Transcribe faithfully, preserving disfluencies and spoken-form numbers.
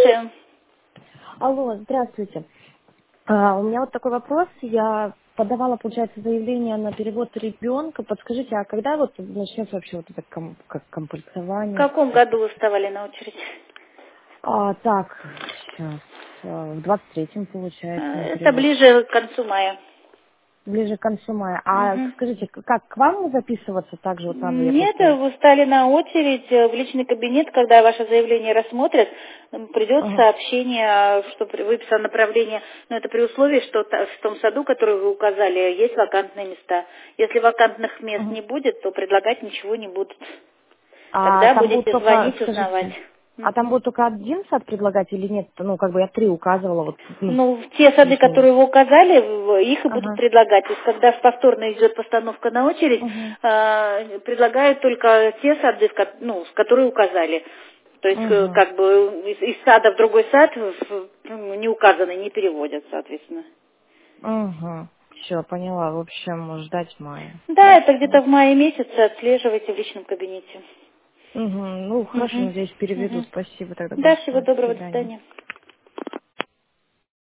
слушаем. Алло, здравствуйте. А, у меня вот такой вопрос. Я подавала, получается, заявление на перевод ребенка. Подскажите, а когда вот начнется вообще вот это ком- как В комплектование? каком году вы вставали на очередь? А, так, сейчас. В двадцать третьем, Э, получается, на Это перевод. ближе к концу мая. Ближе к концу мая. А Мгм. скажите, к- как к вам записываться также? Вот надо, я Нет, просто... вы встали на очередь э, в личный кабинет, когда ваше заявление рассмотрят, м, придет Ага. сообщение, что при- выписано направление, но это при условии, что та- в том саду, который вы указали, есть вакантные места. Если вакантных мест Ага. не будет, то предлагать ничего не будут. А Тогда там будут будете только, звонить, узнавать. скажите, а там Мгм. будет только один сад предлагать или нет? Ну, как бы я три указывала, вот, ну, Ну, те сады, плюс-минус. которые вы указали, в- их и будут Ага. предлагать. То есть, когда повторно идет постановка на очередь, Угу. э, предлагают только те сады, в ко- ну, с которые указали. То есть, э, Угу. как бы из, из сада в другой сад в- ну, не указанный не переводят, соответственно. Угу. Все, поняла. В общем, ждать мая. Да, это Хорошо. где-то в мае месяце отслеживайте в личном кабинете. Угу. Ну, хорошо, Угу. надеюсь, переведут. Угу. Спасибо тогда Да, всего большое. До доброго, до свидания. свидания.